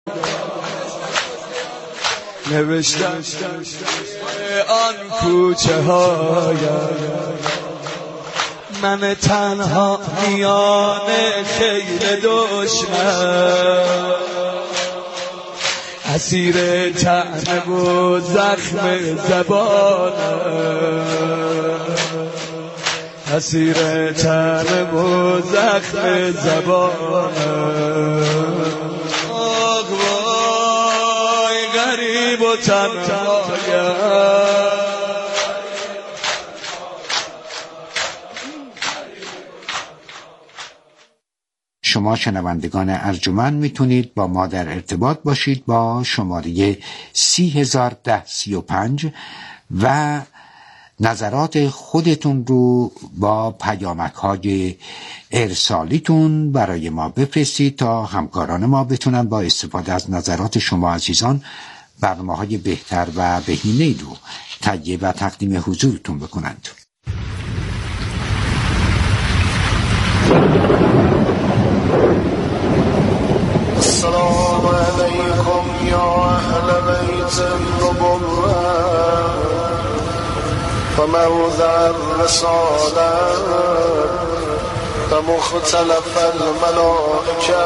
نوشتم آن کوچه هایم، من تنها میان خیل دشمن، اسیر طعنه و زخم زبانم، اسیر طعنه و زخم زبانم. آه وای غریب و تنهایم. شما شنوندگان ارجمند میتونید با ما در ارتباط باشید با شماره 301035 و نظرات خودتون رو با پیامک‌های ارسالیتون برای ما بفرستید تا همکاران ما بتونن با استفاده از نظرات شما عزیزان برنامه‌های بهتر و بهینه‌ای رو تهیه و تقدیم حضورتون بکنند. السلام علیکم یا اهل بیت النبوة و موضع الرسالة و مختلف الملائکه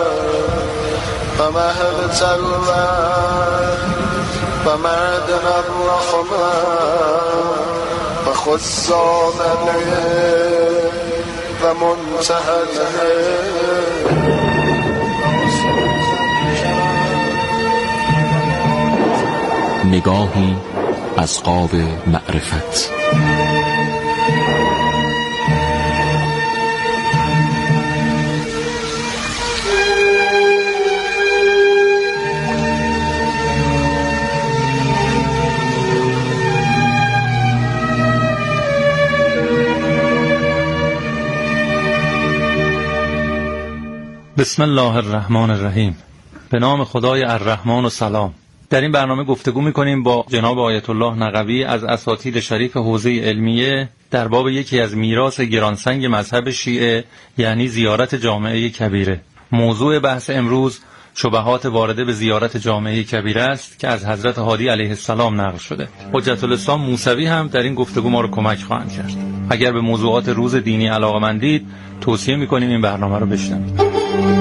و مهبط الوحی و معدن الرحمة و خزان العلم و منتهى العلم. نگاهی از قاب معرفت. بسم الله الرحمن الرحیم. به نام خدای الرحمن و سلام. در این برنامه گفتگو می‌کنیم با جناب آیت الله نقوی از اساتید شریف حوزه علمیه در باب یکی از میراث گرانسنگ مذهب شیعه، یعنی زیارت جامعه کبیره. موضوع بحث امروز شبهات وارده به زیارت جامعه کبیره است که از حضرت هادی علیه السلام نقل شده. حجت الاسلام موسوی هم در این گفتگو ما رو کمک خواهند کرد. اگر به موضوعات روز دینی علاقه‌مندید، توصیه می‌کنیم این برنامه رو بشنوید.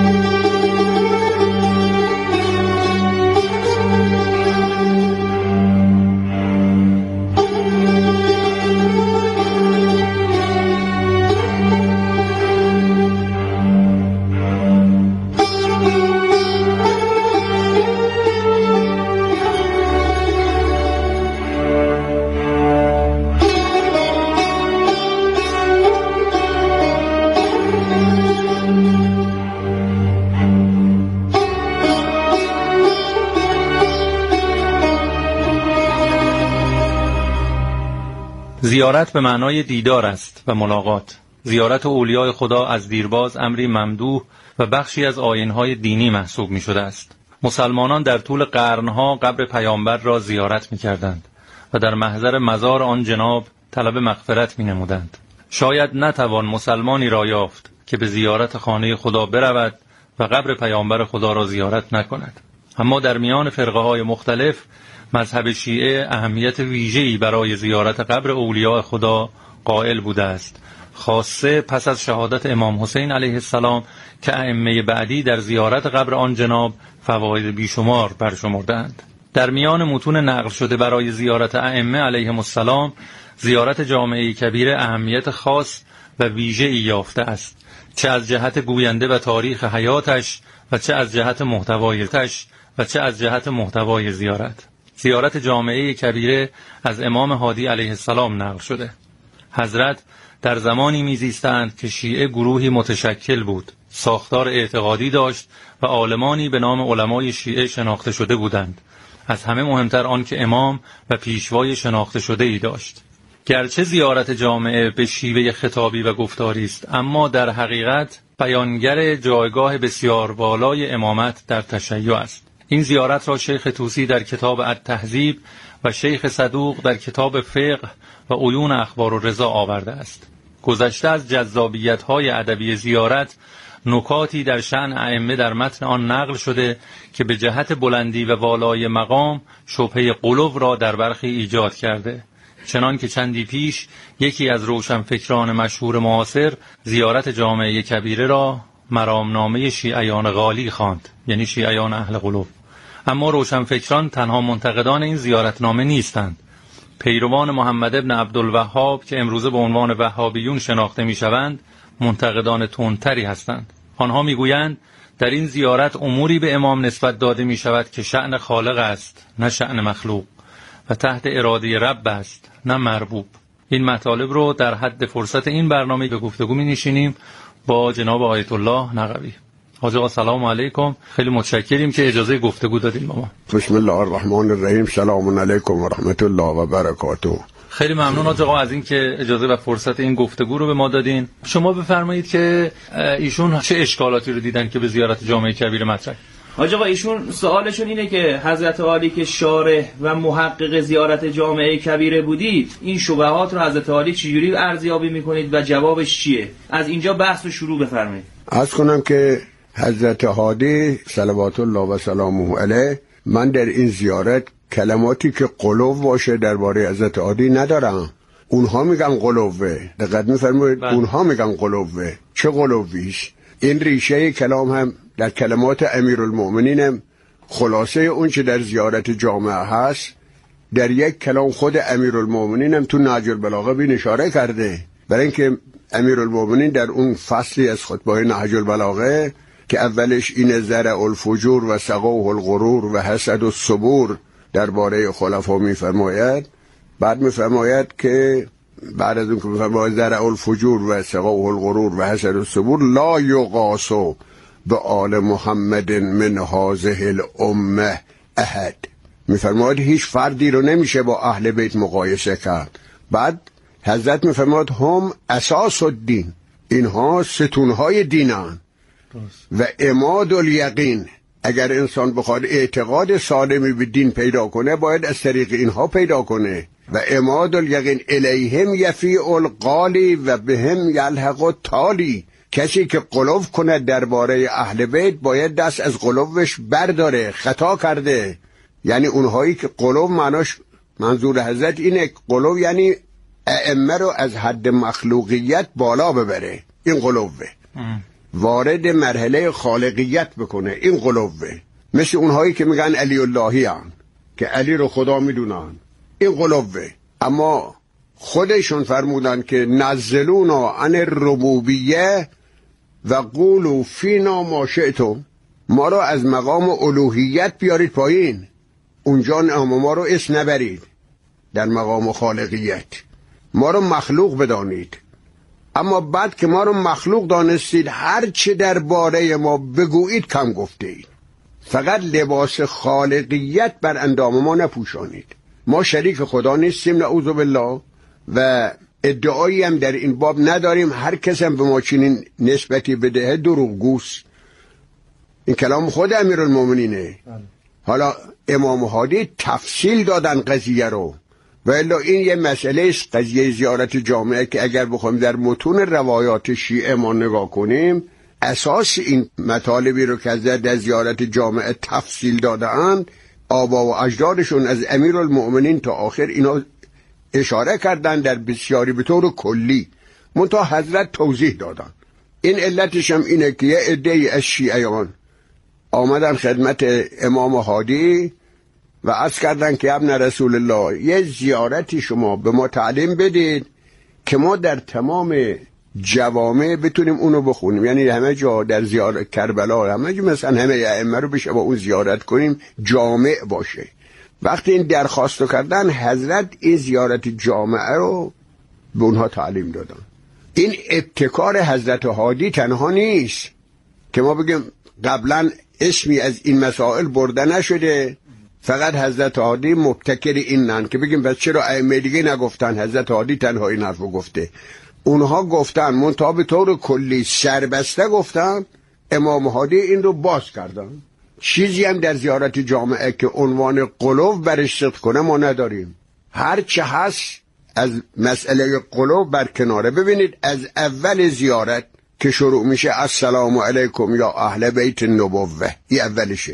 زیارت به معنای دیدار است و ملاقات. زیارت اولیاء خدا از دیرباز امری ممدوح و بخشی از آیین‌های دینی محسوب می شده است. مسلمانان در طول قرنها قبر پیامبر را زیارت می کردند و در محضر مزار آن جناب طلب مغفرت می نمودند. شاید نتوان مسلمانی را یافت که به زیارت خانه خدا برود و قبر پیامبر خدا را زیارت نکند. اما در میان فرقه‌های مختلف مذهب شیعه اهمیت ویژه‌ای برای زیارت قبر اولیاء خدا قائل بوده است، خاصه پس از شهادت امام حسین علیه السلام که ائمه بعدی در زیارت قبر آن جناب فواید بیشمار برشمردند. در میان متون نقل شده برای زیارت ائمه علیهم السلام، زیارت جامعه کبیره اهمیت خاص و ویژه‌ای یافته است، چه از جهت گوینده و تاریخ حیاتش و چه از جهت محتوای زیارت. زیارت جامعه کبیره از امام هادی علیه السلام نقل شده. حضرت در زمانی میزیستند که شیعه گروهی متشکل بود، ساختار اعتقادی داشت و عالمانی به نام علمای شیعه شناخته شده بودند. از همه مهمتر آن که امام و پیشوای شناخته شده ای داشت. گرچه زیارت جامعه به شیوه خطابی و گفتاری است، اما در حقیقت بیانگر جایگاه بسیار بالای امامت در تشیع است. این زیارت را شیخ طوسی در کتاب التهذیب و شیخ صدوق در کتاب فقه و عیون اخبار الرضا آورده است. گذشته از جذابیت‌های ادبی زیارت، نکاتی در شأن ائمه در متن آن نقل شده که به جهت بلندی و والای مقام شبهه غلو را در برخی ایجاد کرده، چنان که چندی پیش یکی از روشنفکران مشهور معاصر زیارت جامعه کبیره را مرامنامه شیعیان غالی خواند، یعنی شیعیان اهل غلو. اما روشنفکران تنها منتقدان این زیارتنامه نیستند. پیروان محمد ابن عبدالوهاب که امروزه به عنوان وهابیون شناخته می‌شوند، منتقدان تندتری هستند. آنها می‌گویند در این زیارت اموری به امام نسبت داده می‌شود که شأن خالق است، نه شأن مخلوق، و تحت اراده رب است، نه مربوب. این مطالب رو در حد فرصت این برنامه به گفتگو می‌نشینیم با جناب آیت الله نقوی. حاج آقا سلام علیکم، خیلی متشکریم که اجازه گفتگو دادین با ما. بسم الله الرحمن الرحیم. سلام علیکم و رحمت الله و برکاته. خیلی ممنون حاج آقا از این که اجازه و فرصت این گفتگو رو به ما دادین. شما بفرمایید که ایشون چه اشکالاتی رو دیدن که به زیارت جامعه کبیره مطرح؟ حاج آقا ایشون سوالشون اینه که حضرت عالی که شارح و محقق زیارت جامعه کبیره بودید، این شبهات رو حضرت عالی چجوری ارزیابی میکنید و جوابش چیه؟ از اینجا بحث رو شروع بفرمایید. عرض کنم که حضرت هادی صلوات الله و سلامه علیه، من در این زیارت کلماتی که غلو باشه درباره حضرت هادی ندارم. اونها میگن غلوه. دقت می‌فرمایید؟ اونها میگن غلوه. چه غلویش؟ این ریشه کلام هم در کلمات امیرالمؤمنین، خلاصه اون چه در زیارت جامعه هست در یک کلام خود امیرالمؤمنین هم تو نهج البلاغه بین اشاره کرده. برای اینکه امیرالمؤمنین در اون فصلی از خطبه نهج البلاغه که اولش این زرع الفجور و سقوه الغرور و حسد الصبور درباره خلفا میفرماید، بعد میفرماید که بعد از اون که میفرماید زرع الفجور و سقوه الغرور و حسد الصبور لا یقاسو به آل محمد من هذه الامه احد، میفرماید هیچ فردی رو نمیشه با اهل بیت مقایسه کرد. بعد حضرت میفرماید هم اساس الدین، اینها ستونهای دینن و عماد الیقین. اگر انسان بخواد اعتقاد سالمی به دین پیدا کنه باید از طریق اینها پیدا کنه. و عماد الیقین الیهم یفیع القالی و بهم یلحق التالی. کسی که غلو کنه درباره اهل بیت باید دست از غلوش برداره، خطا کرده. یعنی اونهایی که غلو معناش، منظور حضرت اینه، غلو یعنی ائمه رو از حد مخلوقیت بالا ببره، این غلوه. وارد مرحله خالقیت بکنه، این غلوه. مثل اونهایی که میگن علی اللهی هن، که علی رو خدا میدونن، این غلوه. اما خودشون فرمودن که نزلونا عن الربوبیه و قولوا فینا ما شئتم، ما رو از مقام الوهیت بیارید پایین، اونجا ما رو اسم نبرید. در مقام خالقیت ما رو مخلوق بدانید. اما بعد که ما رو مخلوق دانستید، هر چه درباره ما بگویید کم گفته اید. فقط لباس خالقیت بر اندام ما نپوشانید. ما شریک خدا نیستیم نعوذ بالله و ادعایی هم در این باب نداریم. هر کس هم به ما چنین نسبتی بدهه دروغگوست. این کلام خود امیرالمومنینه. حالا امام هادی تفصیل دادن قضیه رو، و الا این یه مسئله است، قضیه زیارت جامعه، که اگر بخوایم در متون روایات شیعه ما نگاه کنیم، اساس این مطالبی رو که در زیارت جامعه تفصیل دادند، آبا و اجدادشون از امیرالمؤمنین تا آخر اینا اشاره کردن در بسیاری به طور کلی، منتها حضرت توضیح دادن. این علتش هم اینه که یه عده‌ای از شیعیان آمدن خدمت امام هادی و عرض کردن که ابن رسول الله، یه زیارتی شما به ما تعلیم بدید که ما در تمام جوامع بتونیم اونو بخونیم. یعنی همه جا در زیارت کربلا، همه جا مثلا همه ائمه رو بشه با اون زیارت کنیم، جامع باشه. وقتی این درخواستو کردن، حضرت این زیارت جامعه رو به اونها تعلیم دادن. این ابتکار حضرت هادی تنها نیست که ما بگیم قبلا اسمی از این مسائل برده نشده، فقط حضرت هادی مبتکر اینن، که بگیم بس چرا ائمه دیگه نگفتن، حضرت هادی تنها این حرفو گفته. اونها گفتن منتها به طور کلی سربسته گفتن، امام هادی این رو باز کردن. چیزی هم در زیارت جامعه که عنوان غلو برش صدق کنه ما نداریم. هر چه هست از مسئله غلو برکناره. ببینید از اول زیارت که شروع میشه السلام علیکم یا اهل بیت النبوه، این اولشه،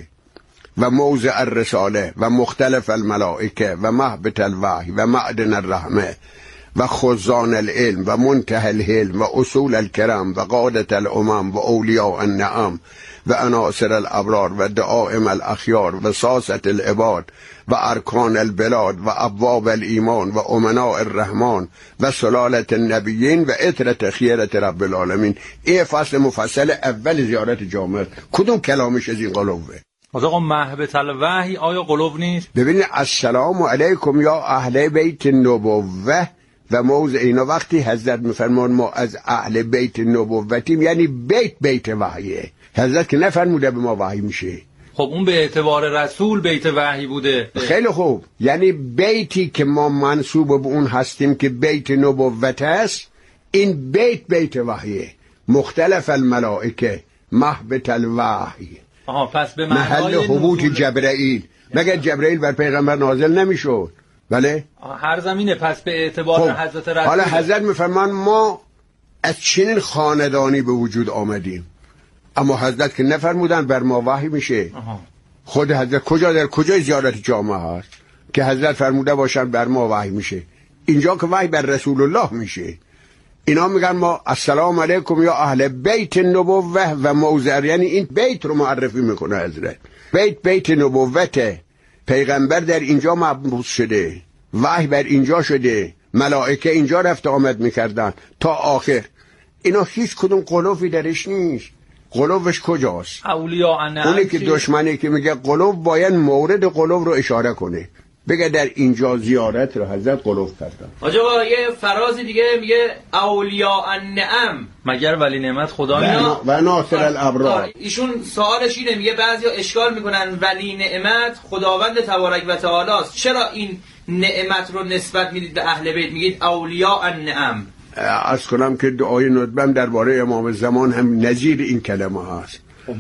و موضع الرساله و مختلف الملائکه و مهبط الوحی و معدن الرحمه و خزان العلم و منتهى الحلم و اصول الکرم و قادة الامم و اولیاء النعم و عناصر الابرار و دعائم الاخیار و ساسة العباد و ارکان البلاد و ابواب الایمان و امناء الرحمن و سلالة النبیین و عترة خیرة رب العالمین. این فصل مفصل اول زیارت جامع. کدوم کلامش از این قلوبه؟ آقا مهبط الوحی آیا قلوب نیست؟ ببینید السلام علیکم یا اهل بیت النبوه و موضع اینا، وقتی حضرت میفرمان ما از اهل بیت نبوتیم یعنی بیت وحیه. حضرت که نفرموده به ما وحی میشه. خب اون به اعتبار رسول بیت وحی بوده. خیلی خوب، یعنی بیتی که ما منصوب به اون هستیم که بیت نبوت است، این بیت وحیه. مختلف الملائکه، مهبط الوحی، پس به محل حبوط جبرائیل. مگر جبرائیل بر پیغمبر نازل نمیشد؟ بله، هر زمینه. پس به اعتبار حضرت رسول. حالا حضرت میفرمان ما از چنین خاندانی به وجود آمدیم، اما حضرت که نفرمودن بر ما وحی میشه. خود حضرت کجا در کجای زیارت جامعه هست که حضرت فرموده باشن بر ما وحی میشه؟ اینجا که وحی بر رسول الله میشه. اینا میگن ما السلام علیکم یا اهل بیت نبوه و موضع، یعنی این بیت رو معرفی میکنه حضرت. بیت نبوته، پیغمبر در اینجا مبعوث شده، وحی بر اینجا شده، ملائکه اینجا رفت آمد میکردن تا آخر. اینا هیچ کدوم قلوبی درش نیست. قلوبش کجاست؟ اولیاء النعم. اونی که دشمنی که میگه قلوب، باید مورد قلوب رو اشاره کنه، بگه در اینجا زیارت رو حضرت قلوب کردن. آجا یه فرازی دیگه میگه اولیاء النعم، مگر ولی نعمت خدا و ناصر الابرار. ایشون سوالش اینه، میگه بعضیا اشکال میکنن ولی نعمت خداوند تبارک و تعالی است، چرا این نعمت رو نسبت میدید به اهل بیت، میگید اولیاء النعم؟ از کنم که دعای ندبم درباره امام زمان هم نظیر این کلمه هست.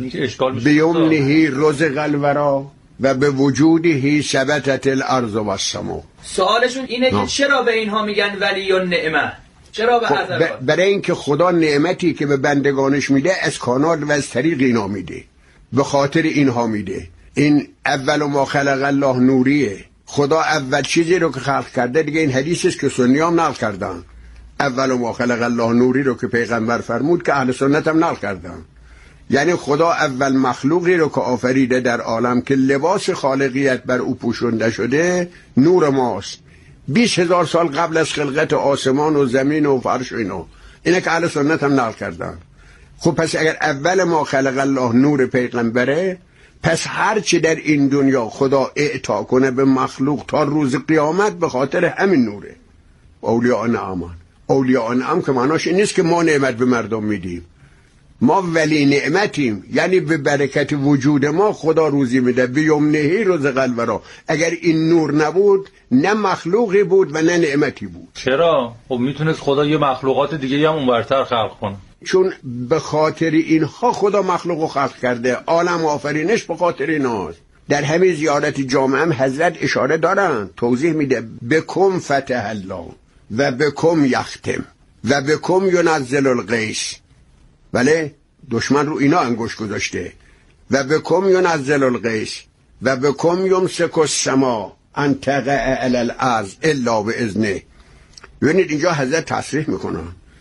بیومنهی رزق الورا و به وجودی ثبتت الارض و السما. سوالشون اینه که چرا به اینها میگن ولی النعمه؟ چرا به حضرت؟ برای اینکه خدا نعمتی که به بندگانش میده از کانال و از طریق اینا میده، به خاطر اینها میده. این اول ما خلق الله نوریه. خدا اول چیزی رو که خلق کرده، دیگه این حدیثی است که سنیام نقل کردن. اول ما خلق الله نوری رو که پیغمبر فرمود که اهل سنت هم نقل کردن. یعنی خدا اول مخلوقی رو که آفریده در عالم که لباس خالقیت بر او پوشونده شده نور ماست. 20,000 سال قبل از خلقت آسمان و زمین و فرش و اینا. اینه که اهل سنت هم نقل کردن. خب پس اگر اول ما خلق الله نور پیغمبره، پس هرچی در این دنیا خدا اعطا کنه به مخلوق تا روز قیامت به خاطر همین نوره. اولیاء نعم. اولیاء نعم که معناش این نیست که ما نعمت به مردم میدیم. ما ولی نعمتیم، یعنی به برکت وجود ما خدا روزی میده. بیومنهی رزق الورا. اگر این نور نبود نه مخلوقی بود و نه نعمتی بود. چرا؟ خب میتونست خدا یه مخلوقات دیگه هم اونورتر خلق کنه. چون به خاطر اینها خدا مخلوق خلق کرده. عالم آفرینش به خاطر ایناست. در همین زیارت جامعه هم حضرت اشاره دارن، توضیح میده بکم فتح الله و بکم یختم و بکم ینزل الغیث. بله، دشمن رو اینا انگوش گذاشته. و بکم ینزل الغیث و بکم یمسک السما ان تقع علی الارض الا باذنه. ببینید اینجا حضرت تصریح میکنه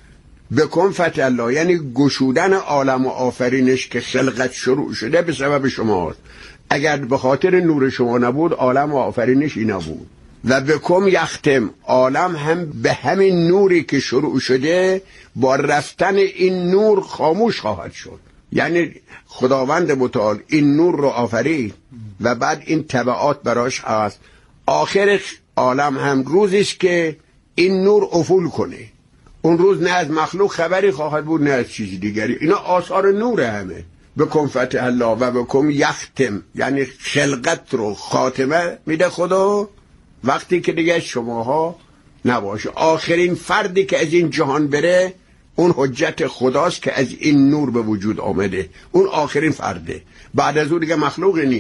بکم فتح الله، یعنی گشودن عالم و آفرینش که خلقت شروع شده به سبب شماست. اگر به خاطر نور شما نبود عالم و آفرینش این نبود. و بکم یختم، عالم هم به همین نوری که شروع شده با رفتن این نور خاموش خواهد شد. یعنی خداوند متعال این نور رو آفرید و بعد این تبعات براش هست. آخر عالم هم روزی است که این نور افول کنه. اون روز نه از مخلوق خبری خواهد بود نه از چیز دیگری. اینا آثار نور همه. بکن فتح الله و بکن یختم، یعنی خلقت رو خاتمه میده خدا وقتی که دیگه شماها نباشه. آخرین فردی که از این جهان بره اون حجت خداست که از این نور به وجود آمده. اون آخرین فرده. بعد از اون دیگه مخلوقی نیست.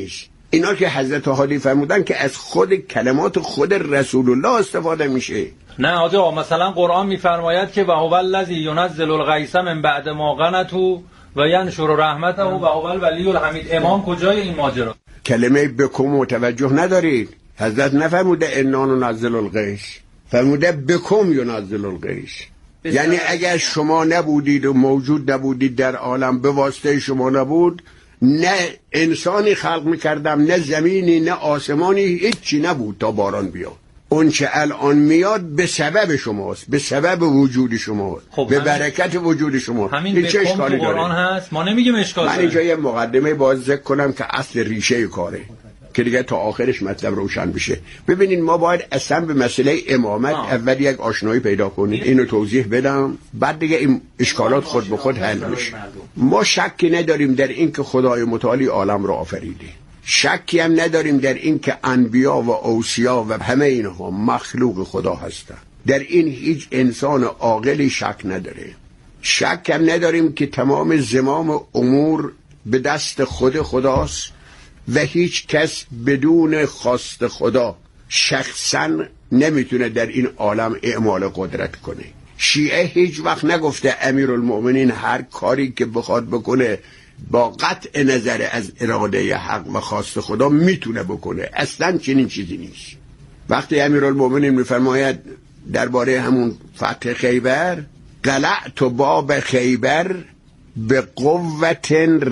اینا که حضرت هادی فرمودن که از خود کلمات خود رسول الله استفاده میشه. نه حاجی آقا، مثلا قرآن میفرماید که و هو الذی ینزل الغیث من بعد ما قنطوا و ینشر رحمته و هو الولی الحمید. امام کجای این ماجرا؟ کلمه بکم متوجه ندارید؟ حضرت نفرموده انا ننزل الغیث، فرموده بکم ینزل الغیث. یعنی اگر شما نبودید و موجود نبودید در عالم، به واسطه شما نبود، نه انسانی خلق میکردم، نه زمینی، نه آسمانی، هیچی نبود تا باران بیاد. اون چه الان میاد به سبب شماست، به سبب وجود شما، خب به برکت وجود شما. همین به کم قرآن هست، ما نمیگیم اشکال من اینجا یه مقدمه باز ذکر کنم که اصل ریشه کاره که دیگه تا آخرش مطلب روشن بشه. ببینید ما باید اصلا به مسئله امامت اول یک آشنایی پیدا کنیم، اینو توضیح بدم، بعد دیگه این اشکالات خود به خود حل میشه. ما شکی نداریم در این که خدای متعالی عالم را آفریده، شکی هم نداریم در این که انبیا و اوصیا و همه اینها مخلوق خدا هستند. در این هیچ انسان عاقلی شک نداره. شک هم نداریم که تمام زمام امور به دست خود خداست و هیچ کس بدون خواست خدا شخصا نمیتونه در این عالم اعمال قدرت کنه. شیعه هیچ وقت نگفته امیرالمؤمنین هر کاری که بخواد بکنه با قطع نظر از اراده حق و خواست خدا میتونه بکنه. اصلا چنین چیزی نیست. وقتی امیرالمؤمنین میفرماید درباره همون فتح خیبر، قلعت باب خیبر به قوت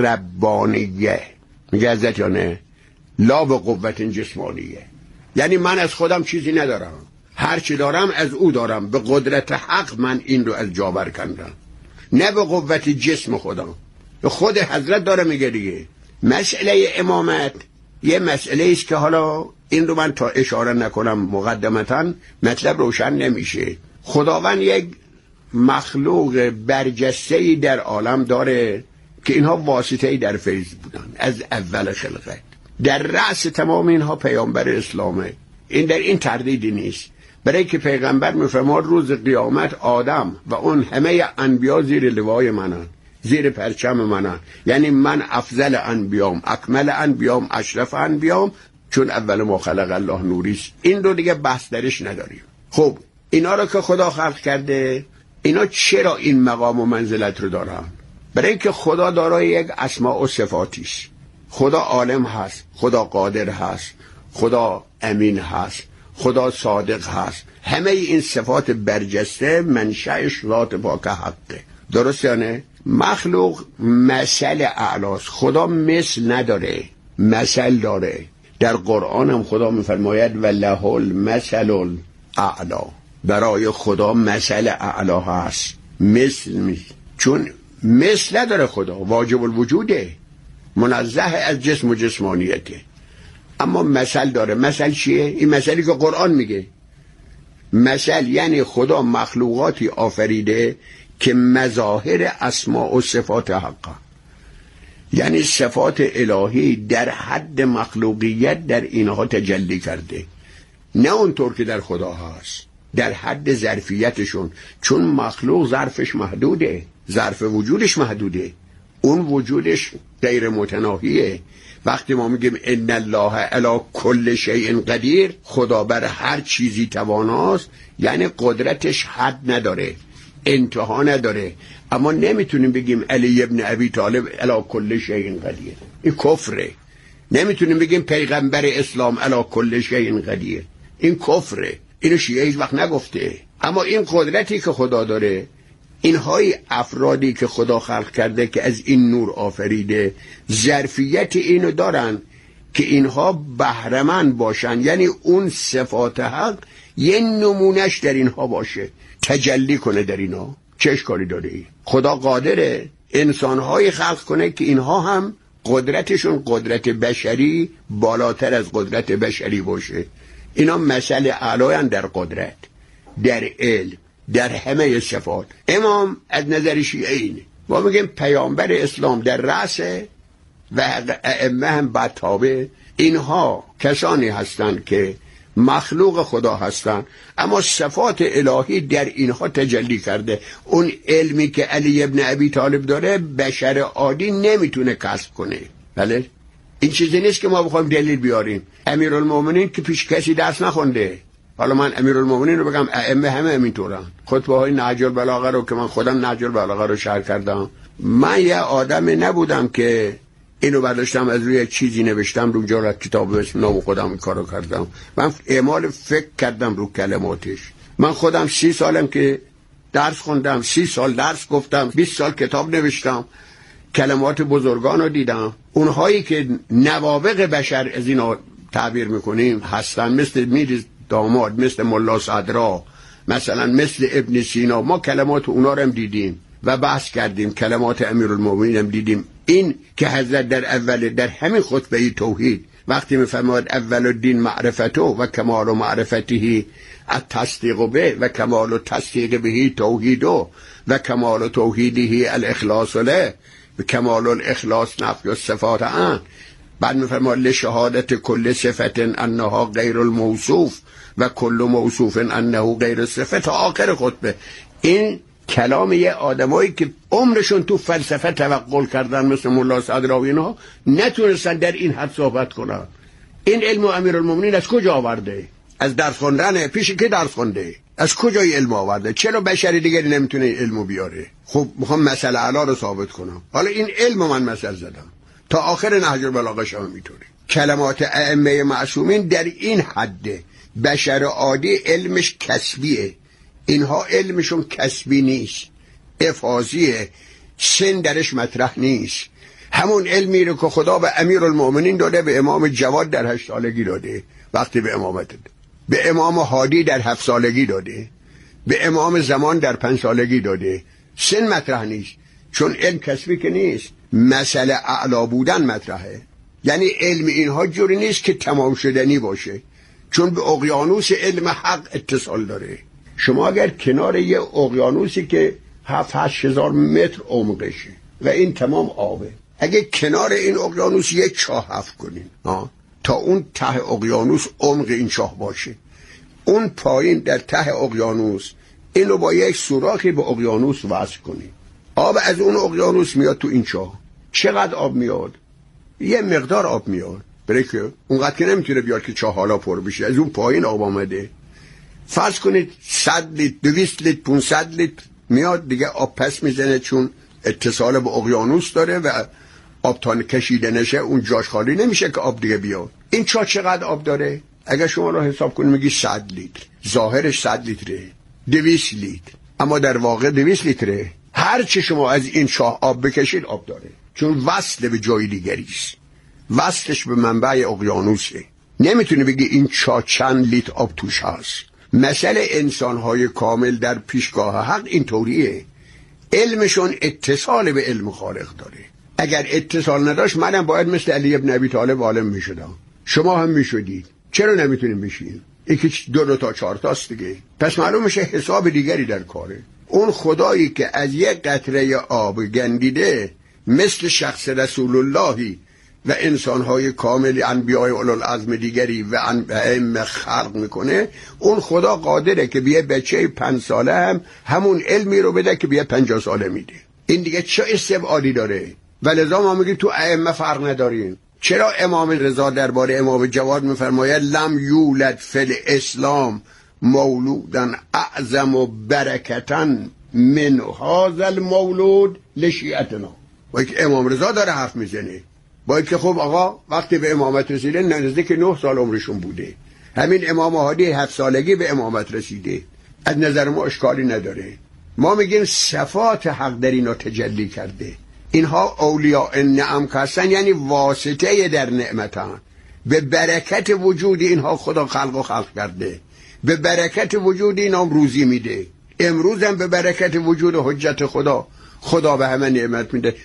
ربانیه، میگه حضرت یانه لا به قوت جسمانیه، یعنی من از خودم چیزی ندارم، هر چی دارم از او دارم، به قدرت حق من این رو از جا برکندم، نه به قوت جسم خودم. خود حضرت داره میگه دیگه. مسئله امامت یه مسئله است که حالا این رو من تا اشاره نکنم مقدمتا مطلب روشن نمیشه. خداوند یک مخلوق برجسته‌ای در عالم داره که اینها واسطه‌ای در فیض بودن از اول خلقت. در رأس تمام اینها پیامبر اسلامه، این در این تردیدی نیست. برای که پیغمبر میفرماد روز قیامت آدم و اون همه انبیا زیر لوای منن، زیر پرچم منن، یعنی من افضل انبیام، اکمل انبیام، اشرف انبیام، چون اول ما خلق الله نوریست. این رو دیگه بحث درش نداریم. خب اینا رو که خدا خلق کرده، اینا چرا این مقام و منزلت رو دارن؟ برای اینکه خدا دارای یک اسماء و صفاتیست. خدا عالم هست، خدا قادر هست، خدا امین هست، خدا صادق هست. همه این صفات برجسته منشأش ذات پاک حقه. درست یا نه؟ مخلوق مثل اعلاست، خدا مثل نداره، مثل داره. در قرآن هم خدا میفرماید و له المثل الاعلی، برای خدا مثل اعلا هست، مثل چون مثل نداره، خدا واجب الوجوده، منزه از جسم و جسمانیته، اما مثل داره. مثل چیه؟ این مثلی که قرآن میگه. مثل یعنی خدا مخلوقاتی آفریده که مظاهر اسماء و صفات حقا، یعنی صفات الهی در حد مخلوقیت در اینها تجلی کرده، نه اونطور که در خدا هست، در حد ظرفیتشون. چون مخلوق ظرفش محدوده، ظرف وجودش محدوده، اون وجودش غیر متناهیه. وقتی ما میگیم ان الله علی کل شیء قدیر، خدا بر هر چیزی تواناست، یعنی قدرتش حد نداره، انتها نداره. اما نمیتونیم بگیم علی ابن ابی طالب علی کل شیء قدیر، این کفره. نمیتونیم بگیم پیغمبر اسلام علی کل شیء قدیر، این کفره. اینو شیعه هیچ وقت نگفته. اما این قدرتی که خدا داره، اینهای افرادی که خدا خلق کرده که از این نور آفریده، ظرفیت اینو دارن که اینها بهره‌مند باشن، یعنی اون صفات حق یه نمونش در اینها باشه، تجلی کنه در اینها. چه اشکالی داره؟ خدا قادره انسانهای خلق کنه که اینها هم قدرتشون قدرت بشری بالاتر از قدرت بشری باشه. اینا مسئله اعلایان در قدرت، در علم، در همه صفات. امام از نظر شیعه اینه. ما میگیم پیامبر اسلام در رأسه و ائمه هم بعد تابع. اینها کسانی هستند که مخلوق خدا هستند، اما صفات الهی در اینها تجلی کرده. اون علمی که علی ابن ابی طالب داره بشر عادی نمیتونه کسب کنه. بله؟ این چیزی نیست که ما بخوایم دلیل بیاریم. امیرالمومنین که پیش کسی درس نخونده. حالا من امیرالمومنین رو بگم، ائمه همه همینطورن. خطبه های نهج البلاغه رو که من خودم نهج البلاغه رو شرح کردم، من یه آدم نبودم که اینو برداشتم از روی چیزی نوشتم رو جا کتاب اسم نام خودم این کارو کردم. من اعمال فکر کردم رو کلماتش. من خودم 30 سالم که درس خوندم، 30 سال درس گفتم، 20 سال کتاب نوشتم، کلمات بزرگان رو دیدم. اونهایی که نوابغ بشر از اینا تعبیر میکنیم هستن، مثل میر داماد، مثل ملا صدرا، مثلا مثل ابن سینا. ما کلمات اونا رو هم دیدیم و بحث کردیم، کلمات امیرالمومنین هم دیدیم. این که حضرت در همین خطبه توحید وقتی میفرماید اول الدین معرفته و کمال معرفته التصدیق به و کمال تصدیق به توحید و کمال توحیده الاخلاص له و کمال الاخلاص نفی الصفات عنه. بعد میفرماید لشهادت کل صفت انها غیر الموصوف و کل موصوف انه غیر صفت تا آخر خطبه. این کلام یه آدمایی که عمرشون تو فلسفه توقل کردن مثل ملا صدرا و اینا نتونستن در این حد صحبت کنن. این علم امیرالمومنین از کجا آورده؟ از درس خوندن؟ پیش که درس خونده؟ از کجای علم آورده؟ چرا بشری دیگری نمیتونه علمو بیاره؟ خب میخوام مسئله اعلی رو ثابت کنم. حالا این علم من مثل زدم تا آخر نهج البلاغه شما میتونه. کلمات ائمه معصومین در این حده. بشر عادی علمش کسبیه، اینها علمشون کسبی نیست، افاضیه، سن درش مطرح نیست. همون علمی رو که خدا به امیرالمومنین داده به امام جواد در 8 سالگی داده وقتی به امامت داده، به امام هادی در 7 سالگی داده، به امام زمان در 5 سالگی داده. سن مطرح نیست چون علم کسبی که نیست، مسئله اعلا بودن مطرحه. یعنی علم اینها جوری نیست که تمام شدنی باشه، چون به اقیانوس علم حق اتصال داره. شما اگر کنار یه اقیانوسی که 7-8 هزار متر عمقشه و این تمام آبه، اگه کنار این اقیانوس یک چاه حفر کنین تا اون ته اقیانوس عمق این چاه باشه، اون پایین در ته اقیانوس اینو با یک سوراخی به اقیانوس وصل کنین، آب از اون اقیانوس میاد تو این چاه. چقدر آب میاد؟ یه مقدار آب میاد، برای که اونقدر که نمیتونه بیاد که چاه حالا پر بشه، از اون پایین آب آمده. فرض کنید 100 لیتر 200 لیتر 500 لیتر میاد دیگه، آب پس میزنه چون اتصال به اقیانوس داره و آب تا کشیده نشه اون جاش خالی نمیشه که آب دیگه بیاد. این چاه چقدر آب داره؟ اگر شما رو حساب کنید میگی 100 لیتر، ظاهرش 100 لیتره، 200 لیتر، اما در واقع 200 لیتره. هر چی شما از این چاه آب بکشید آب داره، چون وصل به جای دیگری است، وصلش به منبع اقیانوسه. نمیتونه بگی این چاه چند لیتر آب توش هست. مسئله انسان‌های کامل در پیشگاه حق این طوریه، علمشون اتصال به علم خالق داره. اگر اتصال نداشت منم باید مثل علی ابن ابی طالب عالم میشدم، شما هم میشدید. چرا نمیتونیم بشیم؟ یکی 2 تا 4 تاست دیگه. پس معلوم میشه حساب دیگری در کاره. اون خدایی که از یک قطره آب گندیده مثل شخص رسول اللهی و انسان‌های کامل انبیاء اولوالعزم دیگری و ائمه خلق میکنه، اون خدا قادره که بیه بچه 5 ساله هم همون علمی رو بده که بیه 50 ساله میده. این دیگه چه استبعادی داره؟ ولذا ما میگیم تو ائمه فرق نداریم. چرا امام رضا درباره امام جواد میفرماید لم یولد فی الاسلام مولودا اعظم برکتا من هذا المولود لشیعتنا؟ با که امام رضا داره حرف میزنه، باید که خب آقا وقتی به امامت رسیده نزدیک 9 سال عمرشون بوده، همین امام هادی 7 سالگی به امامت رسیده، از نظر ما اشکالی نداره. ما میگیم صفات حق در اینا تجلی کرده. اینها اولیاء نعم هستن، یعنی واسطه در نعمتان. به برکت وجود اینها خدا خلق کرده، به برکت وجود اینا روزی میده. امروز هم به برکت وجود حجت خدا به همه نعمت میده.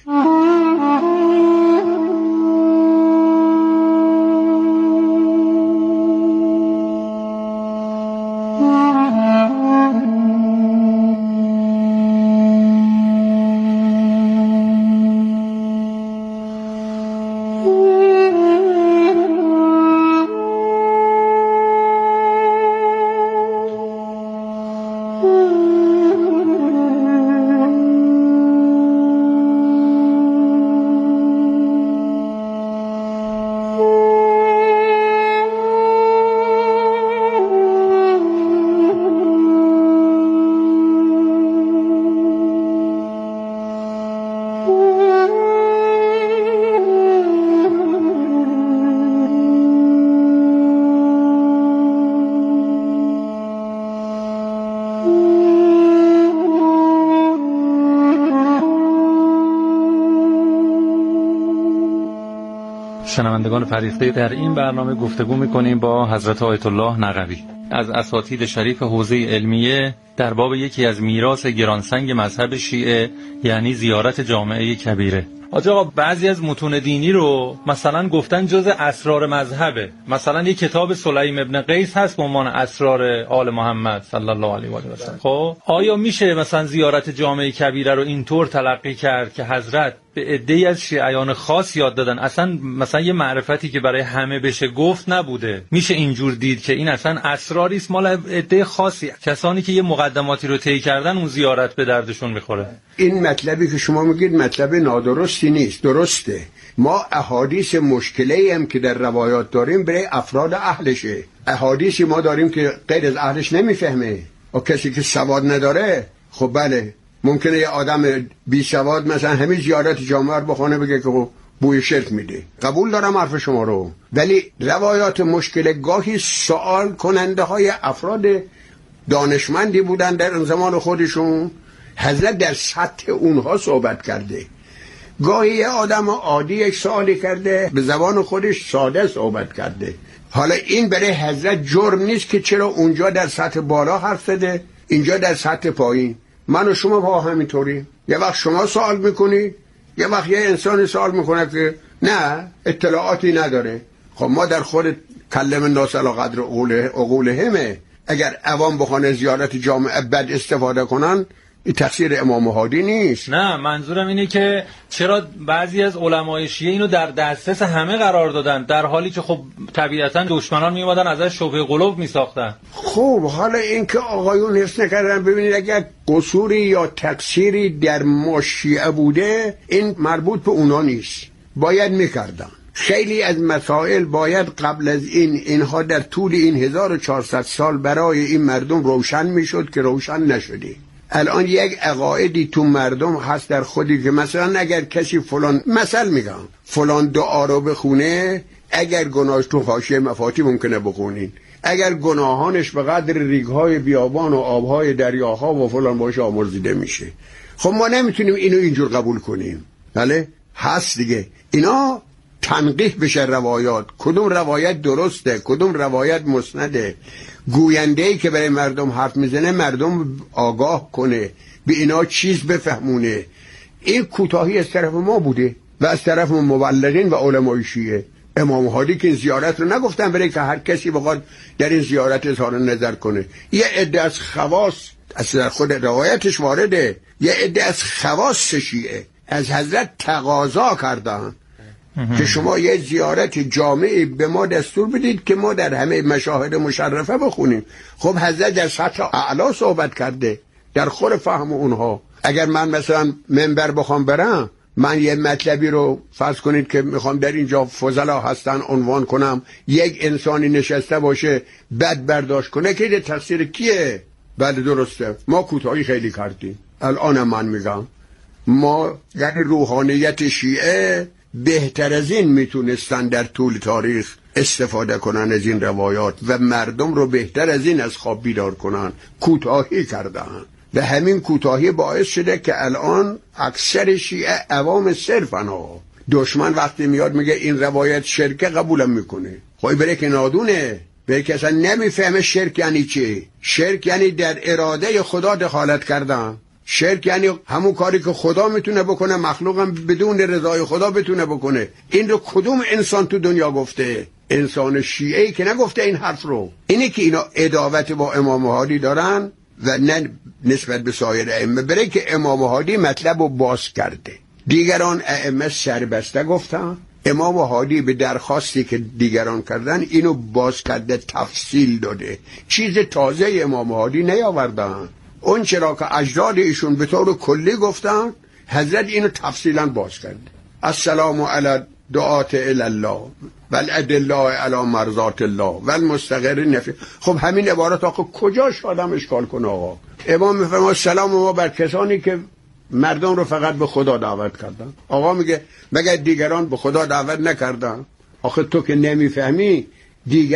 شنوندگان فریخته، در این برنامه گفتگو می‌کنیم با حضرت آیت الله نقوی از اساتید شریف حوزه علمیه در باب یکی از میراث گرانسنگ مذهب شیعه، یعنی زیارت جامعه کبیره. آقا بعضی از متون دینی رو مثلا گفتن جز اسرار مذهبه. مثلا یک کتاب سلیم ابن قیس هست به عنوان اسرار آل محمد صلی الله علیه و آله و سلم. خب آیا میشه مثلا زیارت جامعه کبیره رو اینطور تلقی کرد که حضرت به عده‌ای از شیعیان خاص یاد دادن، اصلا مثلا یه معرفتی که برای همه بشه گفت نبوده؟ میشه اینجور دید که این اصلا اسراری است مال عده خاصی، کسانی که یه مقدماتی رو طی کردن اون زیارت به دردشون میخوره؟ این مطلبی که شما میگید مطلب نادرستی نیست، درسته. ما احادیث مشکلی هم که در روایات داریم برای افراد اهلشه. احادیثی ما داریم که غیر از اهلش نمیفهمه و کسی که سواد نداره. خب بله، ممکنه یه آدم بی سواد مثلا همین زیارت جامعه رو بخونه بگه که بوی شرک میده. قبول دارم حرف شما رو، ولی روایات مشکل گاهی سوال کننده های افراد دانشمندی بودن در زمان خودشون. حضرت در سطح اونها صحبت کرده. گاهی یه آدم عادی یک سوالی کرده به زبان خودش ساده صحبت کرده. حالا این برای حضرت جرم نیست که چرا اونجا در سطح بالا حرف زده اینجا در سطح پایین. من و شما با همینطوری، یه وقت شما سوال میکنی، یه وقت یه انسان سوال میکنه که نه اطلاعاتی نداره. خب ما در خود کلم الناس علی قدر عقولهم، اگر عوام بخوان زیارت جامعه بد استفاده کنن این تقصیر امام هادی نیست. نه، منظورم اینه که چرا بعضی از علمای شیعه اینو در دسترس همه قرار دادن، در حالی که خب طبیعتا دشمنان میومدن ازش شبهه قلوب میساختن. خب حالا این که آقایون حس نکردن، ببینید اگر قصوری یا تقصیری در ما شیعه بوده این مربوط به اونا نیست، باید میکردن. خیلی از مسائل باید قبل از اینها در طول این 1400 سال برای این مردم روشن میشد که روشن نشده. الان یک عقایدی تو مردم هست در خودی که مثلا اگر کسی مثل میگم فلان دعا رو بخونه، اگر گناهش تو حاشیه مفاتی ممکنه بخونین، اگر گناهانش به قدر ریگ‌های بیابان و آب‌های دریاها و فلان باشه آمرزیده میشه. خب ما نمیتونیم اینو اینجور قبول کنیم. بله هست دیگه، اینا تنقیح بشه روایات، کدوم روایت درسته کدوم روایت مسنده. گوینده‌ای که برای مردم حرف میزنه مردم آگاه کنه، به اینا چیز بفهمونه. این کوتاهی از طرف ما بوده و از طرف مبلغین و علمای شیعه. امام هادی که زیارت رو نگفتن برای که هر کسی بخواد در این زیارت اظهار نظر کنه. یه عده از خواص از خود روایتش وارده، یه عده از خواص شیعه از حضرت تقاضا کردن که شما یه زیارت جامعی به ما دستور بدید که ما در همه مشاهد مشرفه بخونیم. خب حضرت در سطح اعلا صحبت کرده در خور فهم اونها. اگر من مثلا منبر بخوام برم، من یه مطلبی رو فرض کنید که میخوام در اینجا فضلا هستن عنوان کنم، یک انسانی نشسته باشه بد برداشت کنه که تقصیر کیه؟ بله درسته، ما کوتاهی خیلی کردیم. الان من میگم ما یعنی روحانیت شیعه بهتر از این میتونستن در طول تاریخ استفاده کنن از این روایات و مردم رو بهتر از این از خواب بیدار کنن. کوتاهی کردن و همین کوتاهی باعث شده که الان اکثر شیعه عوام صرفن ها. دشمن وقتی میاد میگه این روایت شرک قبولم میکنه، خواهی بره که نادونه، به که اصلا نمیفهمه شرک یعنی چی. شرک یعنی در اراده خدا دخالت کردن. شرک یعنی همون کاری که خدا میتونه بکنه مخلوقم بدون رضای خدا بتونه بکنه. این رو کدوم انسان تو دنیا گفته؟ انسان شیعه‌ای که نگفته این حرف رو. اینه که اینا عداوت با امام هادی دارن و نه نسبت به سایر ائمه، برای که امام هادی مطلب رو باز کرده، دیگران ائمه سربسته گفتن. امام هادی به درخواستی که دیگران کردن اینو باز کرده، تفصیل داده، چیز تازه امام هادی نیاوردن. اون چرا که اجداد ایشون به طور کلی گفتن، حضرت اینو تفصیلا باز کرده. السلام علی دعات الی الله والادلاء علی مرضات الله والمستقر نفی. خب همین عبارات آقا کجاش آدم اشکال کنه؟ آقا امام میفرماید سلام ما بر کسانی که مردم رو فقط به خدا دعوت کردن. آقا میگه مگر دیگران به خدا دعوت نکردن؟ آخه تو که نمیفهمی دیگر